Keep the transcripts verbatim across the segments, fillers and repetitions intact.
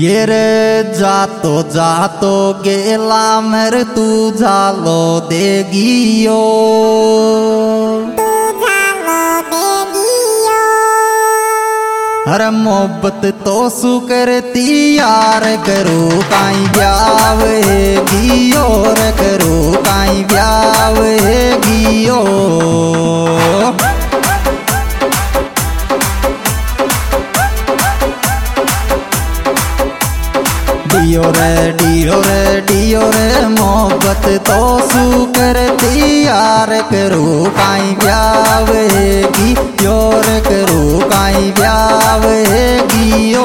ये रे जातो जातो गेला मर तू झालो देगियो हर मोहब्बत तो सु करती यार करू काई ब्याव गियो रे करू काई ब्याव गियो डियो रे डियो रे डियो रे मोहब्बत तो सु करती यार करू काई ब्याव गियो रे करू काई ब्याव गियो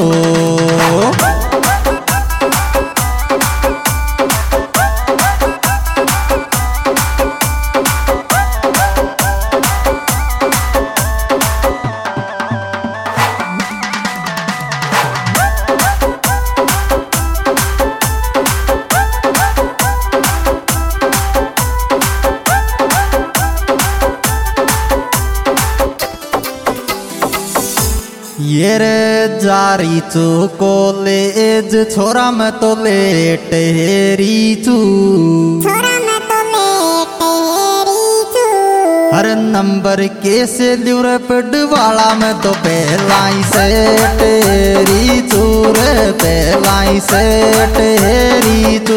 ये रे जारी चू कॉलेज छोरा में तो लेट हेरी चू हर नंबर के से ल्यूर पड़वाला में तो पहलाई से टेरी चू रे पहलाई से टेरी चू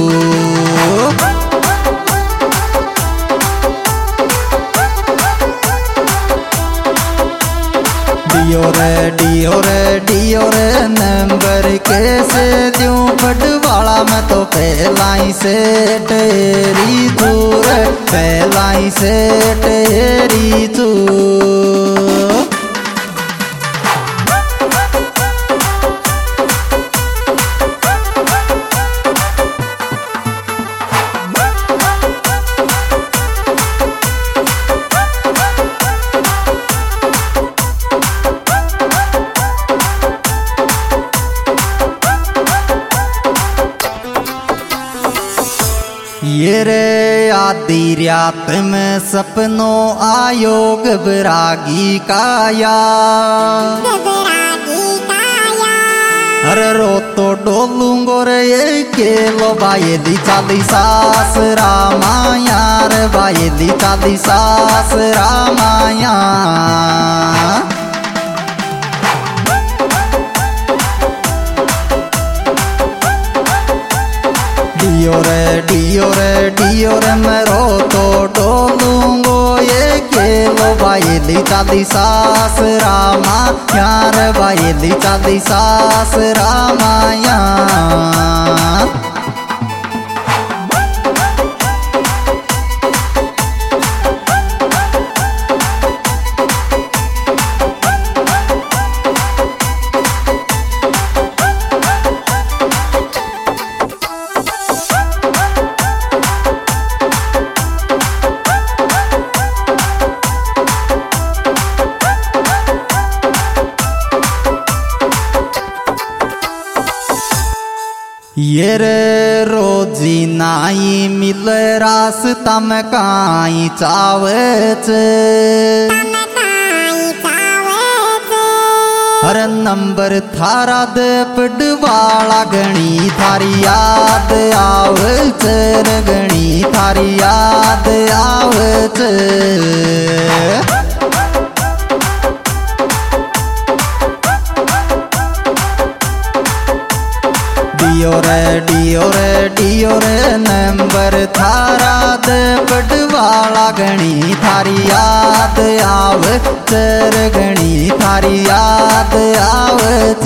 डियो रे डियो रे डियो रे नंबर कैसे दूं पटवाला में तो पहलाई से तेरी दूर पहलाई से तेरी तू ये रे आधी रात में सपनों आयो घबरागी काया अरे रो तो डोलूंगो रे ये केलो बाये दी चाली सास रामाया रे बाये दी चाली सास रामाया डियो रे डियो रे डियो रे मैं रो तो डोलूंगो ये केलो बायली चाली सास रामा यार बायली चाली सास रामाया ये रे रोजी नाई मिल रास्ता में काई चावच हर नंबर थारा दे पड़वाला गणी थारी याद आवच गणी थारी याद आवच डियो रे डियो रे डियो रे नंबर थारा दे पड़वाला गणी थारी याद आवच गणी थारी याद आवच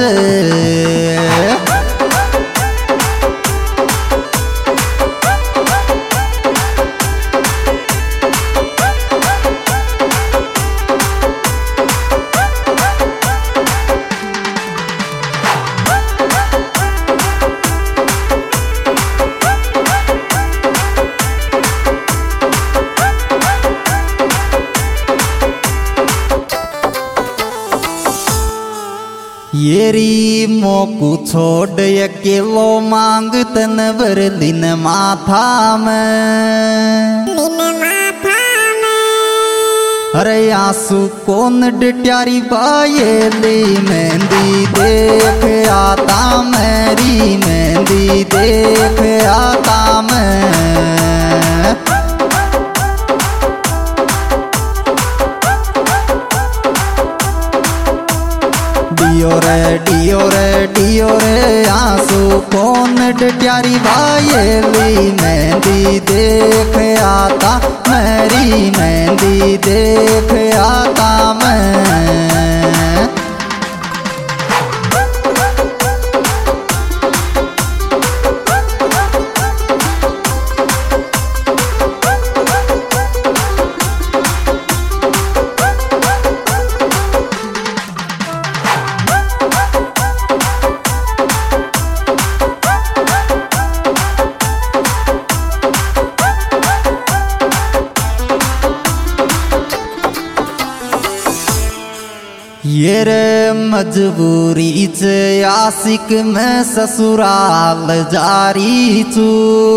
येरी मोकू छोड़ अकेलो मांग तन बर दिन माथा में अरे आंसू कौन डिट्यारी बायेली मेहंदी देख आता मेरी मेहंदी देख आता मैं। डियो रे डियो रे डियो रे आंसू कौन डिट्यारी बायेली मेहंदी देख आता मेरी मेहंदी देख आता मैं। ये रे मजबूरी च आशिक में ससुराल जारी चू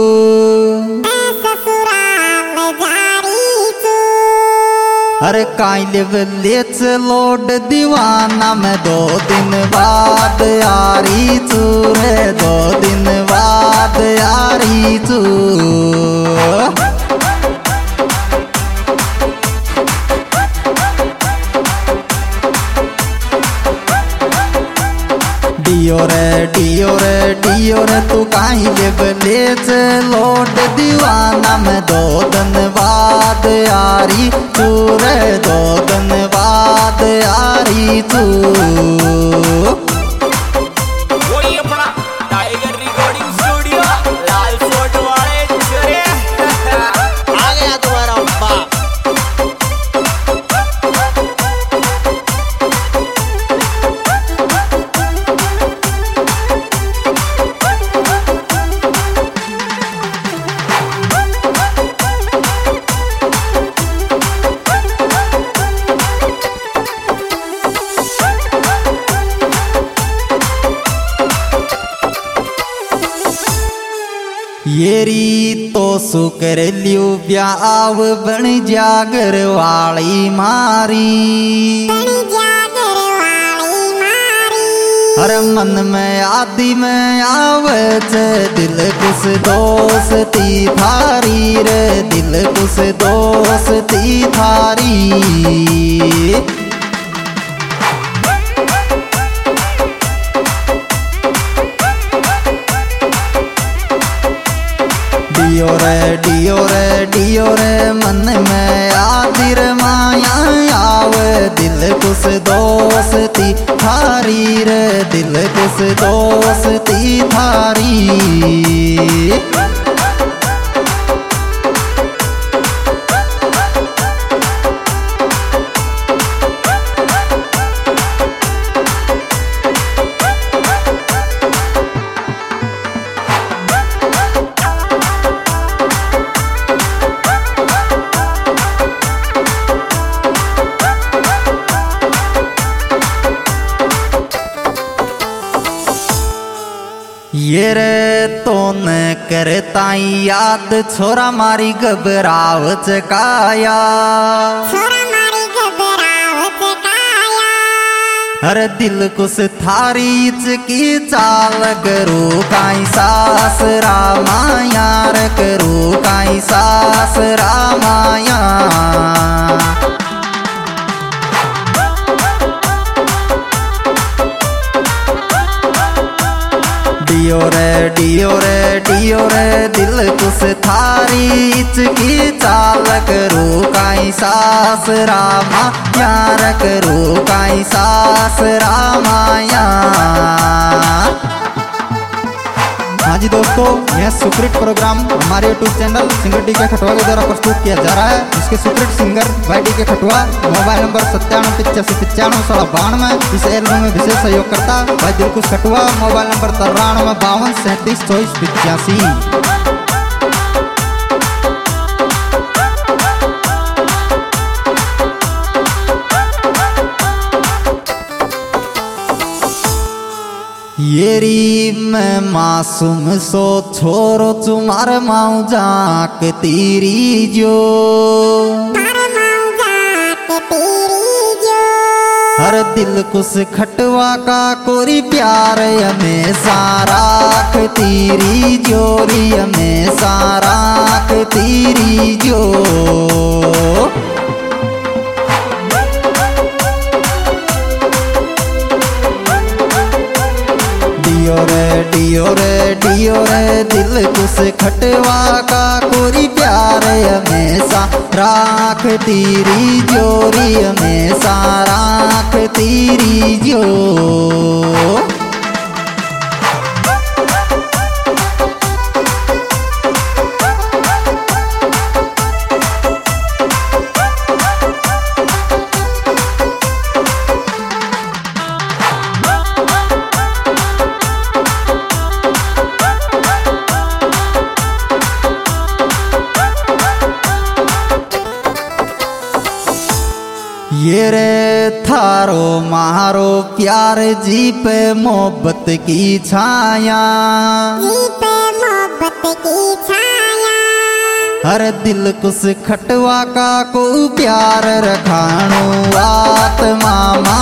अरे काइल लेच लोड दीवाना में दो दिन बाद यारी चू रे दो दिन बाद यारी चू। डियो रे डियो रे डियो रे तू काहीं ले लोड दीवाना में दो दिन बाद यारी तू रे दो दिन बाद यारी तू। येरी तो सुकर लियो ब्याव बन जागर वाली मारी हर मन में आदि में आवत दिल कुछ दोस्ती थारी रे दिल कुछ दोस्ती थारी। डियो रे डियो रे डियो रे मन में आदिर माया आवे दिल कुछ दोस्ती थारी रे दिल कुछ दोस्ती थारी। ये रे तो न करता याद छोरा मारी घबरावत काया हर दिल कुछ थारी की चाल करू काई सास रामाया रे करू काई सास रामाया। डियो रे डियो रे डियो रे दिल कुछ थारी की चाल करू काई सास रामा यार करू काई सास रामाया। हाँ जी दोस्तों, यह सुपरहिट प्रोग्राम हमारे YouTube channel singer D K Khatwa के द्वारा प्रस्तुत किया जा रहा है। इसके सुपरहिट सिंगर भाई डी के खटवा, मोबाइल नंबर सत्तानवे पिचासी पिचानवे सोलह बानवे। इस एल्बम में विशेष सहयोग करता भाई दिलकुश खटवा, मोबाइल नंबर तिरानवे बावन सैंतीस चौबीस पिचासी। येरी मैं मासूम सो छोरो चुमार माऊ जाक तीरी जो हर दिल कुछ खटवा का कोरी प्यार हमेशा राख तेरी जोरी हमेशा राख तेरी जो डियो रे डियो रे डियो रे दिल कुछ खटवा का कोरी प्यार हमेशा राख तेरी जोरी हमेशा राख तेरी जो ये रे थारो मारो प्यार जी पे मोहब्बत की छाया जी पे मोहब्बत की छाया हर दिल कुछ खटवा का को प्यार रखाणो आत्मा